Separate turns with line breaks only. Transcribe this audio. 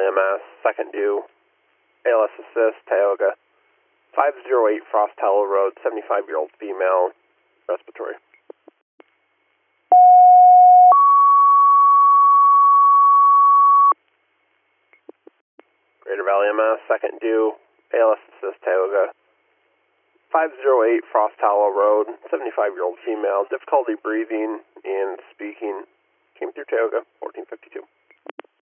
Valley MS, second due, ALS assist, Tioga, 508 Frost Hollow Road, 75-year-old female, respiratory. Greater Valley MS, second due, ALS assist, Tioga, 508 Frost Hollow Road, 75-year-old female, difficulty breathing and speaking, came through Tioga, 1452.